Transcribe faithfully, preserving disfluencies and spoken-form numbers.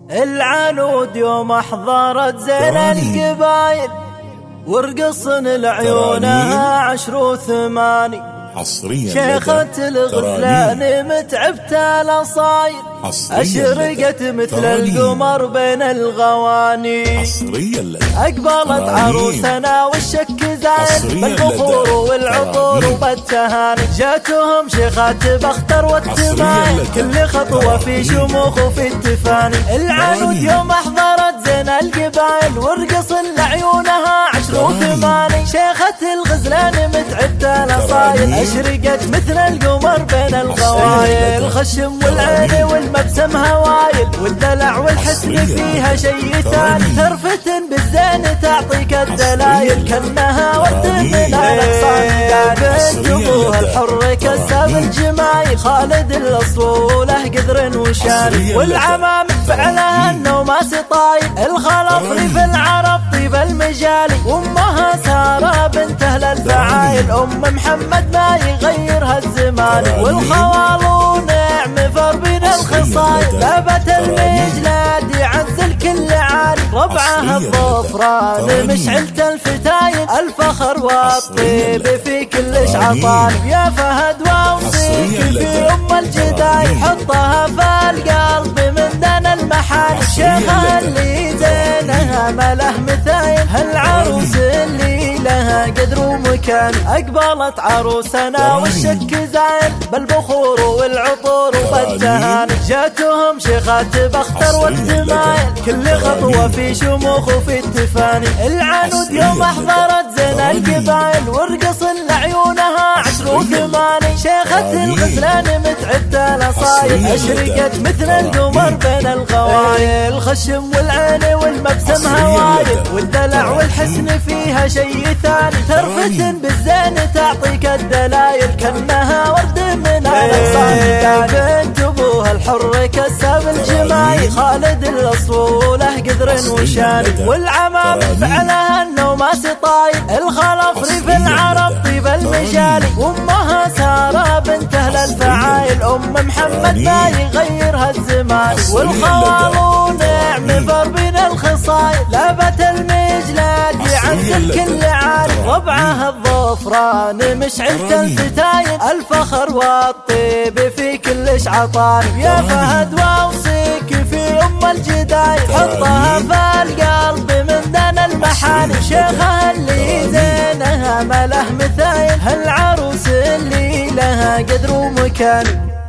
العنود يوم احضرت زين القبايل ورقصن لعيونها عشر وثماني حصريا شيخة الغزلان متعبت الاصايل اشرقت مثل القمر بين الغواني حصريا اقبلت عروسنا والشك زايل بالبخور والعطور وبالتهاني جاتهم شيخات بختر والتمايل كل خطوة في شموخ وفي التفاني العنود يوم احضرت زين القبايل ورقص لعيونها عشر وثماني شيخة الغزلان متعبت الاصايل اشرقت مثل القمر بين الغوايل الخشم والعين والمبسم هوايل والدلع والحسن فيها شيء ثاني ترفتن بالزين تعطيك الدلايل كأنها ورد من الاغصان بنت ابوها الحر كساب الجمايل خالد الاصوله قدر وشان والعمام فعلها النوماس طايب الخلفري في العرب طيب المجالي وامها ساره بنت اهل الفعايل ام محمد ما يغيرها الزمان والخوال نعم فربين الخصايل لابت المجلاد يعز الكل عالي ربعها الظفران مشعلة الفتايل الفخر والطيب في كل شعطان يا فهد واوصيك في ام الجدايل حطها في القلب من دنا المحال شيخها اللي زينها مله مثايل هالعروس اللي لها قدر ومكان اقبلت عروسنا والشك زايل بالبخور والعطور وبالتهاني جاتهم شيخات بختر والتمايل كل خطوة في شموخ وفي التفاني العنود يوم احضرت زين القبايل ورقص لعيونها عشر وثماني شيخة الغزلان متعبت الاصايل اشرقت مثل القمر بين الغوايل الخشم والعين والمبسم هوايل والدلع والحسن فيها شيء ثاني ترفتن بالزين تعطيك الدلايل كأنها ورد من الاغصان بنت ابوها الحر كساب الجمايل خالد الاصوله قدر وشان والعمام فعلها النوماس طايب الخلفري في العرب طيب المجالي وامها ساره بنت اهل الفعايل ام محمد ما يغيرها الزمان والخوال نعم فربين الخصايل لابت المجلاد يعز الكل عالي ربعها الظفران مشعلة الفتايل الفخر والطيب في كل شعطان يا فهد واوصيك في ام الجدايل حطها في القلب من دنا المحاني شيخها اللي زينها مله مثايل هالعروس اللي لها قدر ومكان